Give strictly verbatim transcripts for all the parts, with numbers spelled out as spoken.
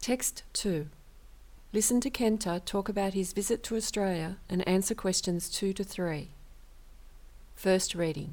Text two. Listen to Kenta talk about his visit to Australia and answer questions two to three. First reading.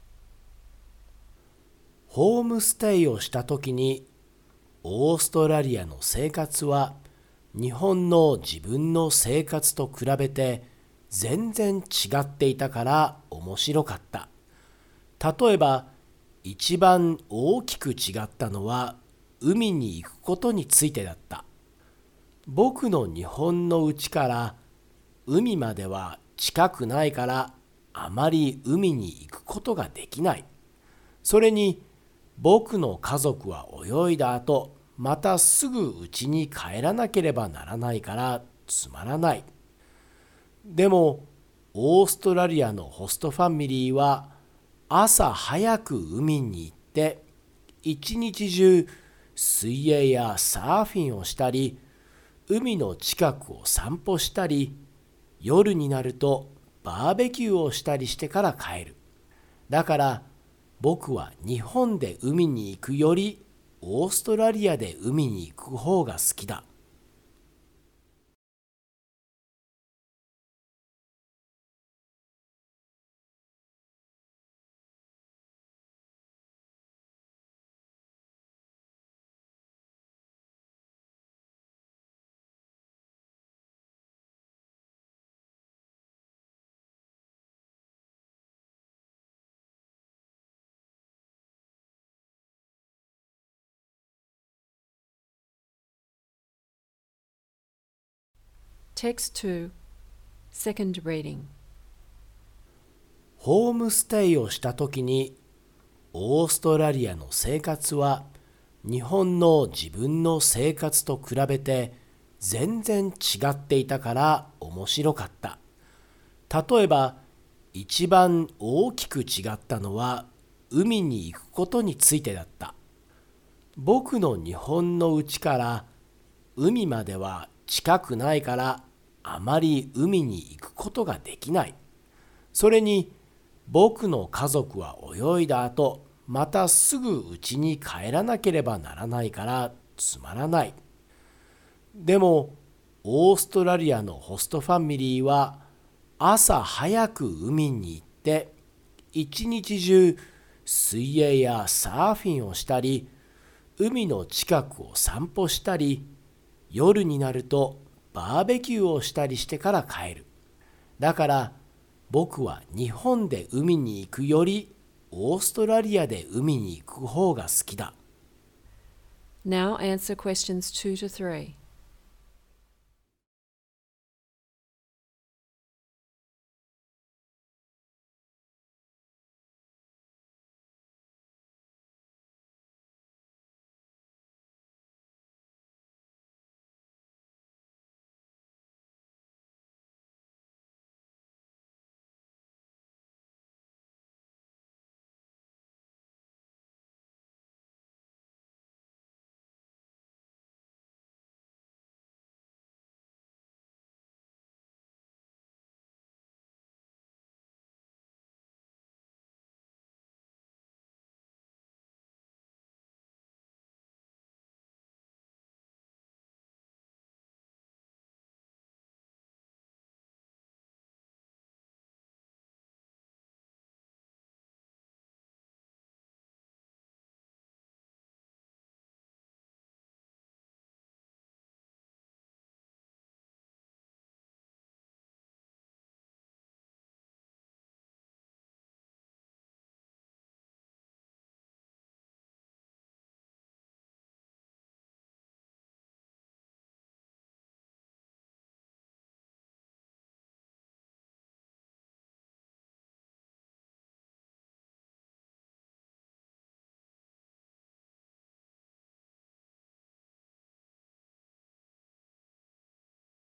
ホームステイをしたときに、オーストラリアの生活は日本の自分の生活と比べて全然違っていたから面白かった。例えば、一番大きく違ったのは海に行くことについてだった。僕の日本の家から海までは近くないからあまり海に行くことができない。それに僕の家族は泳いだ後、またすぐ家に帰らなければならないからつまらない。でもオーストラリアのホストファミリーは朝早く海に行って一日中水泳やサーフィンをしたり、海の近くを散歩したり、夜になるとバーベキューをしたりしてから帰る。だから僕は日本で海に行くよりオーストラリアで海に行く方が好きだ。 Text two. Second reading. ホームステイをしたときに、オーストラリアの生活は日本の自分の生活と比べて全然違っていたから面白かった。例えば、一番大きく違ったのは海に行くことについてだった。僕の日本の家から海までは近くないからあまり海に行くことができない。それに僕の家族は泳いだ後、またすぐ家に帰らなければならないからつまらない。でもオーストラリアのホストファミリーは朝早く海に行って一日中水泳やサーフィンをしたり、海の近くを散歩したり、夜になるとバーベキューをしたりしてから帰る。だから僕は日本で海に行くよりオーストラリアで海に行く方が好きだ。 Now answer questions two to three.